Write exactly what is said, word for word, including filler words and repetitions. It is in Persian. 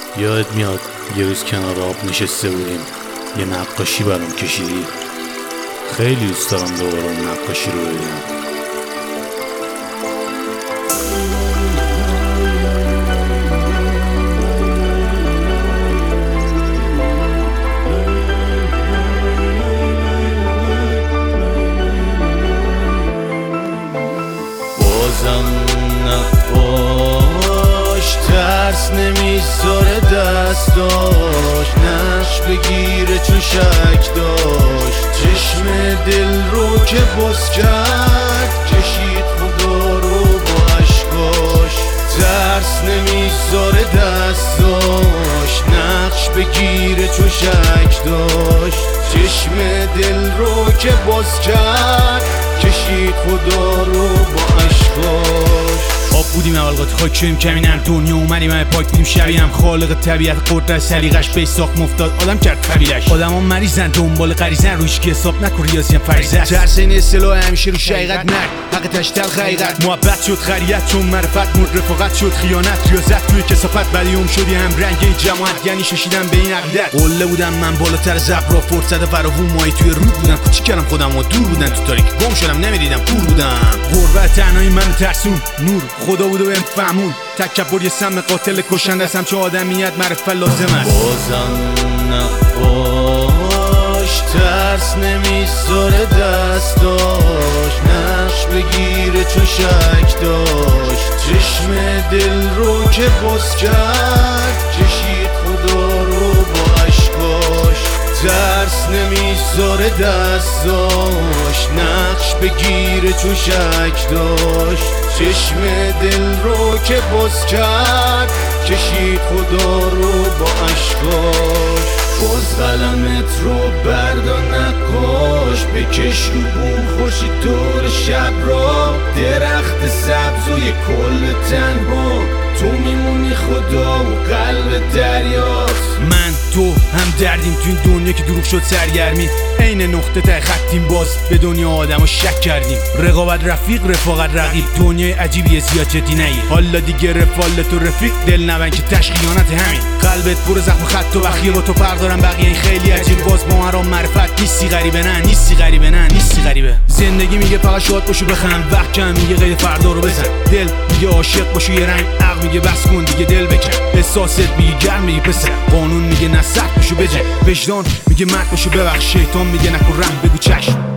یادت میاد یه روز کنار آب نشسته بودیم، یه نقاشی برام کشیدی. خیلی دوست دارم دوباره اون نقاشی رو ببینم. بازم نقاش ترس نمیذاره دستاش، نقش بگیره چشک داشت، چشم دل رو که باز کرد کشید خدا رو با عشقاش. ترس نمیذاره دستاش، نقش بگیره چشک داشت، چشم دل رو که باز کرد کشید خدا رو با عشقاش. آب بودیم اول قاطی خاک شدیم کمینن دنیا اومدیم همه پاک بودیم شبیه هم خالق طبیعت قدرت سلیقش به ساخت مفتاد آدم کرد قبیلش. آدم ها مریضن دنبال غریزن روش که حساب نکن ریاضی هم فریضه است. ترس این اصطلاح همیشه رو شقیقت مرگ حق تشتل خیقت. محبت شد خریت چون معرفت مرد رفاقت شد خیانت ریاضت توی کسافت ولیوم شدی هم رنگ این جماعت یعنی ششیدم به این عقیدت. قله بودم من بالاتر زبرا فرصت فراوون ماهی توی رود بودن کوچیک کردم خودم و دور بودن تو تاریک گم شدم نمیدیدم پور بودم. غربت تنهایی من ترسون نور خدا بود و بهم فهمون تکبر یه سم قاتل کشنده است همچه آدمیت معرفت لازم است. بازم نقاش ترس نمیذاره دستاش، نقش بگیره چشک داشت، چشم دل رو که باز کرد کشید خدا رو با عشقاش. ترس نمیذاره دستاش، نقش بگیره چشک داشت، چشم دل رو که باز کرد کشید خدا رو با عشقاش. باز قلمت رو بردار نقاش، بکش رو بوم خورشید دور شب را، درخت سبز و یه کل تنها تو میمونی خدا و قلب دریاست. من تو هم دردیم تو این دنیا که دروغ شد سرگرمی، عین نقطه ته خطیم باز به دنیا آدم شک کردیم. رقابت رفیق رفاقت رقیب دنیای عجیبیه زیاد جدی نگیر. حالا دیگه رفالت و رفیق دل نبند که تشخیانت همین. قلبت پر زخم خط و بخیه با تو پردارم بقیه این خیلی عجیب. باز ما هرام معرفت نیستی غریبه نه نیستی غریبه نه نیستی غریبه. زندگی میگه فقط شاد باشو بخند، وقت کم میگه قید فردا رو بزن. دل میگه عاشق باشو یه رنگ، عقل میگه بس کن دیگه دل بکن. احساست میگه گرم میگه پسر، قانون میگه نه سخت باشو بجنگ، وجدان میگه مرد باشو ببخش، شیطان میگه نکن رحم بگو چشم.